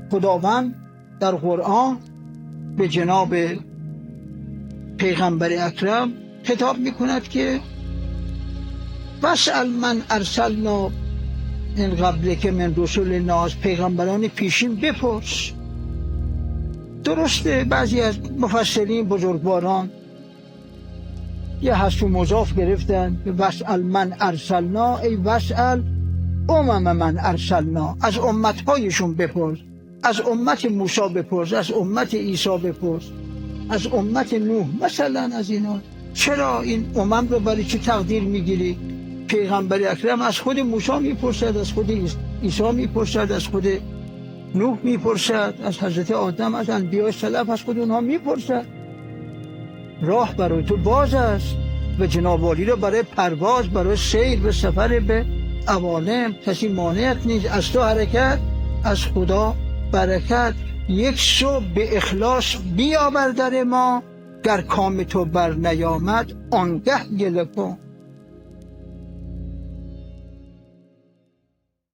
خداوند در قرآن به جناب پیغمبر اکرم خطاب میکند که واسأل من ارسلنا من قبلک من رسلنا، از پیغمبران پیشین بپرس. درسته بعضی از مفسرین بزرگواران یه حذف مضاف گرفتن که واسأل من ارسلنا ای واسأل من ارسلنا، از امتهایشون بپرس، از امت موسی بپرس، از امت عیسی بپرس، از امت نوح مثلا. از اینا چرا این رو برای چی تقدیر میگیری؟ پیغمبر اکرم از خود موسی میپرسد، از خود عیسی میپرسد، از خود نوح میپرسد، از حضرت آدم، از انبیاء سلف، از خود اونها میپرسد. راه برای تو باز است و جناب عالی را برای پرواز، برای سیر و سفر به عوالم کسی مانعت نیست. از تو حرکت، از خدا برکت. یک صبح به اخلاص بیاور در ما، گر کام تو بر نیامد آنگه گله کن.